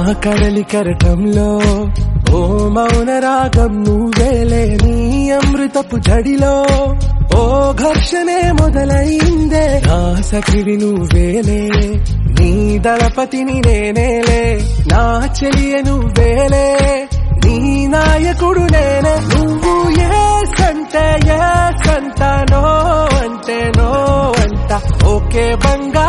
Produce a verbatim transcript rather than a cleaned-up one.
కడలి కరటంలో ఓ మౌన రాగం నువ్వేలే నీ అమృతపు జడిలో ఓ ఘర్షణే మొదలైందే నా సఖివి నువ్వేలే నీ దళపతిని నేనేలే నా చెలియ నువ్వేలే నీ నాయకుడు నేనే నువ్వు ఏ సంటే ఏ సంత నో అంటే నో అంట ఓకే బంగారు